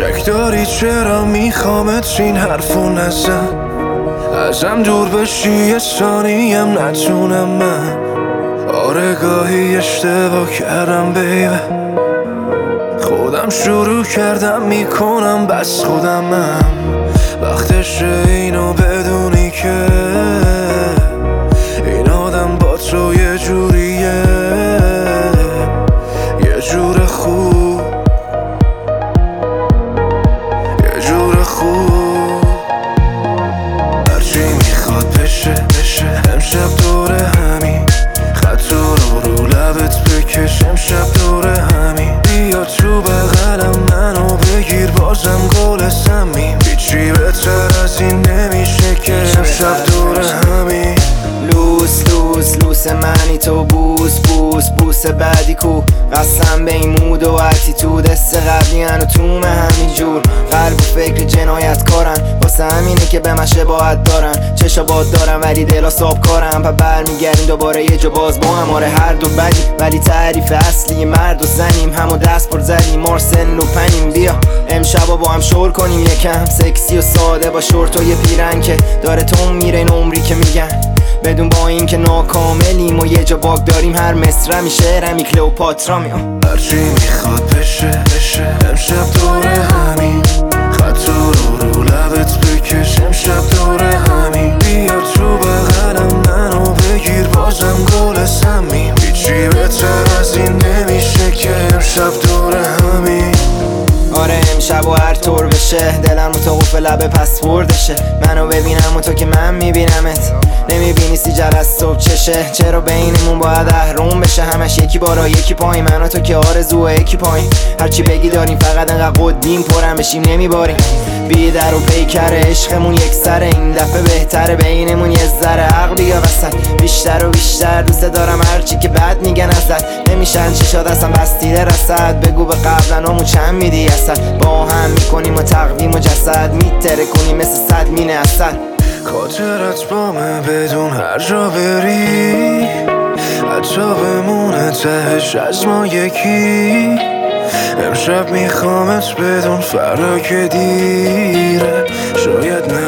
شک داری چرا میخوامت این حرفو نزن، ازم دور بشی یه ثانیم نتونم من. آره گاهی اشتباه کردم بیبه، خودم شروع کردم میکنم بس خودمم. وقتشه اینو بدونی که این آدم با تو یه جوریه، یه جور خوب، یه جور خوب. هرچی میخواد بشه امشب دوره همین، خط رو لبت بکش امشب دوره همین. بیا تو بغلم منو بگیر بازم گل سمیم، هیچی بهتر از این نمیشه که امشب دوره همین. لوس منی تو بوس بعدی کو، قسم به این مود و اتیتود است قبلی هنو تومه همین جور. قلب و فکر جنایت کارن، واسه همینه که به من شباهت دارن. چشا باد دارن ولی دلا ساب کارن، پا برمیگردیم دوباره یه جا باز با هم. آره هر دو بدی ولی تعریف اصلی مرد و زنیم، همو دست پر زدیم مارسن و پنیم. بیا امشبا با هم شور کنیم یکم، سکسی و ساده با شورت و یه پیرن که داره تو میره این عمری که میگن. بدون با این که ناکاملیم و یه جا باگ داریم، هر مصرمی شعرمی کلئوپاترا میام. هرچی میخواد بشه امشب دوره همین، خط رو لبت بکش امشب دوره همین. بیا تو بغلم منو بگیر بازم گل سمیم، هیچی بهتر از این نمیشه که امشب دوره همین. آره امشب و هر طور بشه دلم متوقف لبه پسوردشه. منو ببینم و تو که من میبینمت، نمیبینی سیجر از صبح چشه. چرا بینمون باید اهرم بشه، همش یکی بالا یکی پایین، من و تو که آرزوه یکی پایین. هرچی بگی داریم فقط انقدر قدیم پرم بشیم نمیباریم. بی در و پیکر عشقمون یک سره، این دفعه بهتره بینمون یه ذره عقل بیا وسط. بیشتر و بیشتر دوست دارم هرچی که بد میگن ازت، نمیشن چشات اصلا بستیده رسد. بگو به قبلنامون چند میدی اصلا، با هم میکنیم و تقویم و جسد میتره کنیم مثل صد مینه اصل. خاطرت بامه بدون هر جا بری، حتی بمونه تهش از ما یکی. امشب میخوامت بدون فردا که دیره، شاید